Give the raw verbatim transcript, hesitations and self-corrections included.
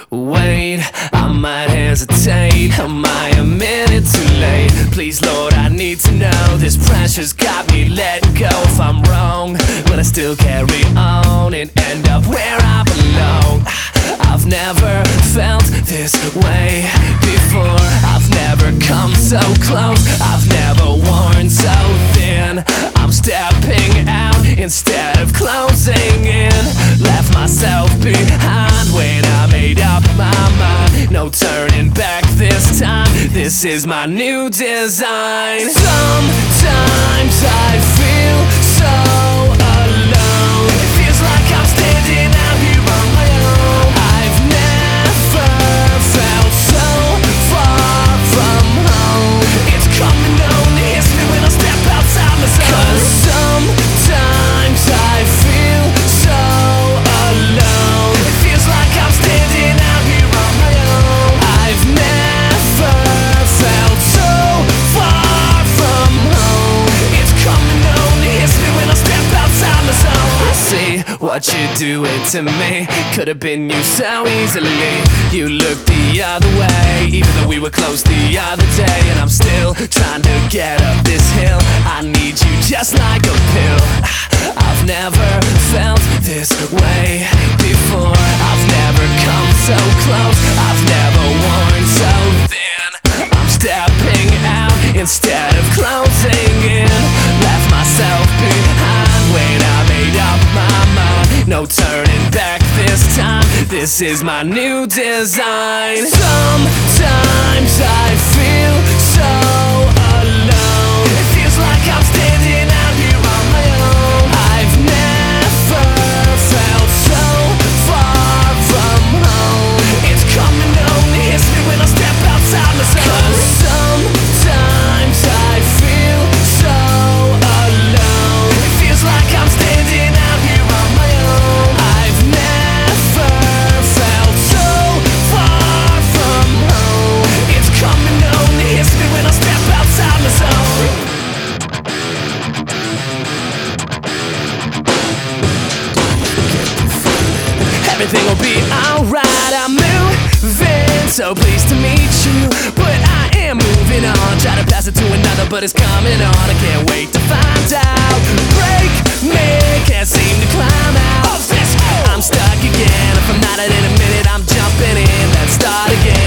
Wait, I might hesitate. Am I a minute too late? Please, Lord, I need to know. This pressure's got me letting go. If I'm wrong, will I still carry on and end up where I belong? I've never felt this way before. I've never come so close. I've never worn so thin. I'm stepping out instead of closing in. Left myself behind when I made up my mind. No turning back this time. This is my new design. Sometimes I feel so alone. It feels like I'm standing out here on my own. I've never felt so far from home. It's coming on to hit me when I step outside my zone. 'Cause sometimes I feel so alone. It feels like I'm standing out here on my own. I've never felt so far from home. It's coming on to hit me when I step outside my zone. I see what you're doing to me. Could have been you so easily. You looked the other way, even though we were close the other day. And I'm still trying to get up this hill. I need you just like a pill. I've never felt this way before. I've never come so close. I've never worn so thin. I'm stepping out instead of closing in. Left myself behind when I made up my mind. No turning back this time. This is my new design. Sometimes I feel so alone. It feels like I'm standing out here on my own. I've never felt so far from home. It's coming on to hit me when I step outside my zone. 'Cause sometimes I feel so alone. It feels like I'm standing out here on my own. I've never felt so far from home. It's coming on to hit me when I step outside my zone. Everything will be alright. I'm moving, so pleased to meet you. But I am moving on. Try to pass it to another, but it's coming on. I can't wait to find out. Break me, can't seem to climb out of this hole. I'm stuck again. If I'm not in a minute, I'm jumping in. Let's start again.